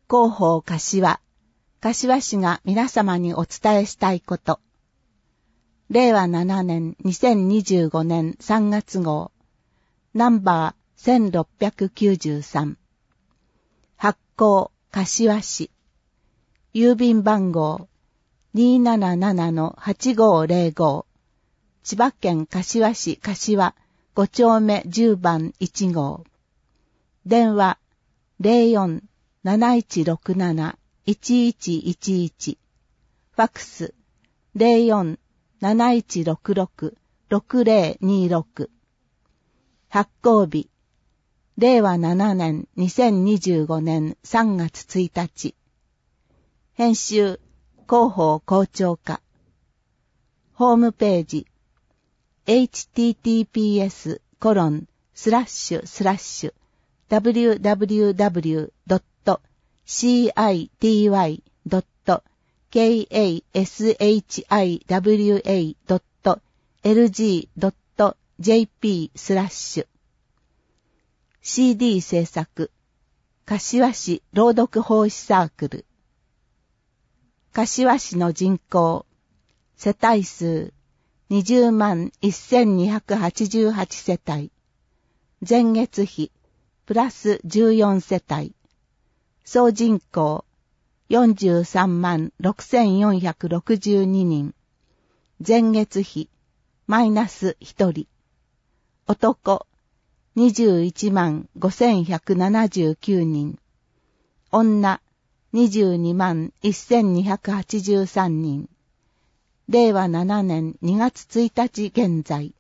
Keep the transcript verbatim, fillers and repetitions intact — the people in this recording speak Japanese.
広報柏、柏市が皆様にお伝えしたいこと。れいわななねんにせんにじゅうごねんさんがつ号、ナンバーせんろっぴゃくきゅうじゅうさん。発行柏市。郵便番号 にーななななのはちごーぜろご。千葉県柏市柏ご丁目じゅうばんいち号。電話 ゼロよん なないちろくなな いちいちいちいち。ファックス ゼロよん なないちろくろく ろくぜろにろく。発行日れいわななねんにせんにじゅうごねんさんがつついたち。編集広報校長課。ホームページ エイチティーティーピーエスコロンスラッシュスラッシュ ダブリューダブリューダブリュードットシーアイティーワイドットケーエーエスエイチアイダブリューエードットエルジードットジェーピースラッシュ。シーディー 制作柏市朗読奉仕サークル。柏市の人口世帯数にじゅうまんせんにひゃくはちじゅうはちせたい。前月比プラスじゅうよんせたい。総人口よんじゅうさんまんろくせんよんひゃくろくじゅうににん。前月比マイナスひとり。男にじゅういちまんごせんひゃくななじゅうきゅうにん。女にじゅうにまんせんにひゃくはちじゅうさんにん。れいわななねんにがつついたち現在。